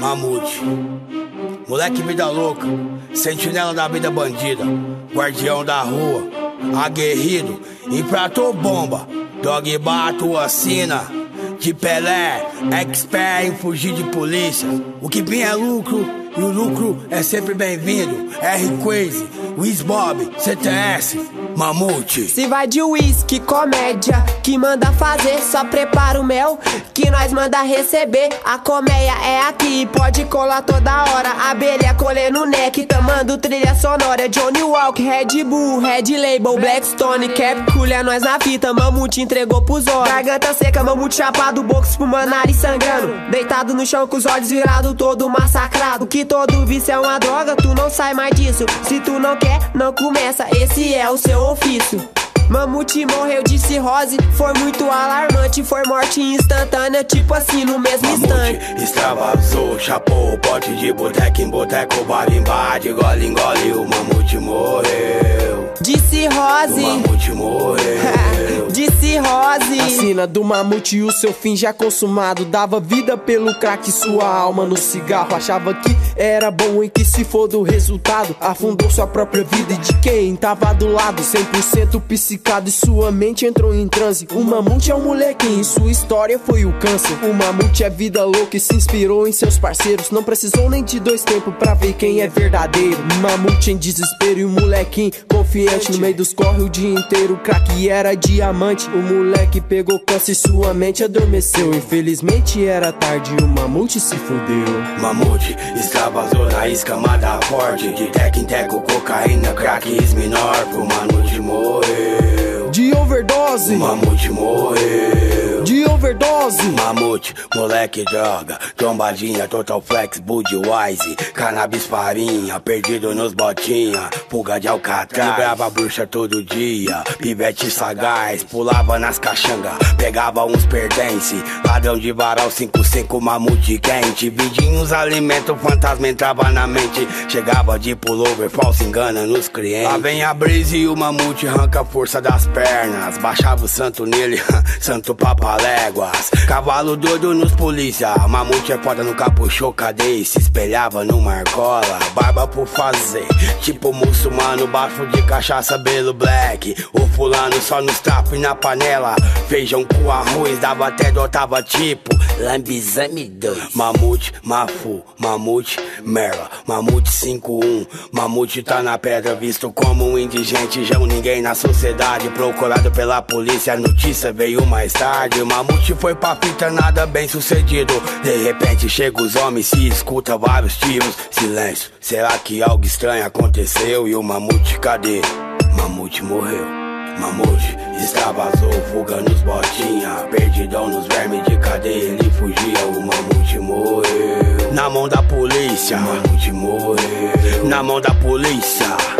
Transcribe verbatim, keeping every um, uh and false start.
Mamute, moleque vida louca, sentinela da vida bandida, guardião da rua, aguerrido, empratou bomba, dog bato assina, de Pelé, expert em fugir de polícia. O que vem é lucro e o lucro é sempre bem-vindo. R-Crazy, Wiz Bob, C T S, Mamute. Se vai de whisky, comédia, que manda fazer, só prepara o mel, que nós manda receber. A colmeia é aqui, pode colar toda hora. Abelha colher no neck, tamando trilha sonora. Johnny Walker, Red Bull, Red Label, Blackstone, Cap Cool, é nós na fita. Mamute entregou pros olhos. Garganta seca, mamute chapado, boca espumando, nariz sangrando. Deitado no chão com os olhos virados, todo massacrado. Que todo vício é uma droga, tu não sai mais disso. Se tu não quer, não começa, esse é o seu ofício. Mamute morreu de cirrose, foi muito alarmante. Foi morte instantânea, tipo assim, no mesmo Mamute instante. extravasou, chapou o pote de boteco em boteco, barimbá, de gole em gole. O mamute morreu De cirrose, o mamute morreu de cirrose. A sina do mamute e o seu fim já consumado. Dava vida pelo crack, sua alma no cigarro. Achava que era bom e que se for do resultado, afundou sua própria vida e de quem tava do lado. Cem por cento psicado e sua mente entrou em transe. O mamute é um molequinho e sua história foi o câncer. O mamute é vida louca e se inspirou em seus parceiros. Não precisou nem de dois tempos pra ver quem é verdadeiro. Mamute em desespero e o molequinho confiante. No meio dos corre o dia inteiro, o crack era diamante. O moleque pegou câncer e sua mente adormeceu. Infelizmente era tarde e o mamute se fudeu. Mamute extravasou na escamada forte, de teco em teco, cocaína, crack e esminor. O mamute morreu De overdose, o mamute morreu de overdose. Mamute, moleque droga, trombadinha, total flex, Budweiser, cannabis farinha, perdido nos botinha, pulga de alcatraz, brava bruxa todo dia, pivete sagaz, pulava nas caxanga, pegava uns pertence, ladrão de varal cinco cinco, mamute quente, vidinhos alimentos, fantasma entrava na mente, chegava de pullover, falso engana nos clientes. Lá vem a brisa e o mamute arranca a força das pernas, baixava o santo nele, santo papaléguas, cavalo doido nos polícia, mamute é foda no capuchô, cadeia, se espelhava no Marcola, barba por fazer, tipo muçulmano, bafo de cachaça, belo black, o fulano só nos trapos e na panela, feijão com arroz, dava até dotava tipo, lambizame dois. Mamute, mafu, mamute, merla, mamute cinco um, mamute tá na pedra, visto como um indigente, já ninguém na sociedade, procurado pela polícia, a notícia veio mais tarde, o mamute foi pra fita, nada bem sucedido, de repente chega os homens, se escuta vários tiros, silêncio, será que algo estranho aconteceu? E o mamute cadê? Mamute morreu. Mamute extravasou, fuga nos botinha, perdidão nos vermes de cadeia, ele fugia, o mamute morreu. Na mão da polícia, o mamute morreu. Na mão da polícia.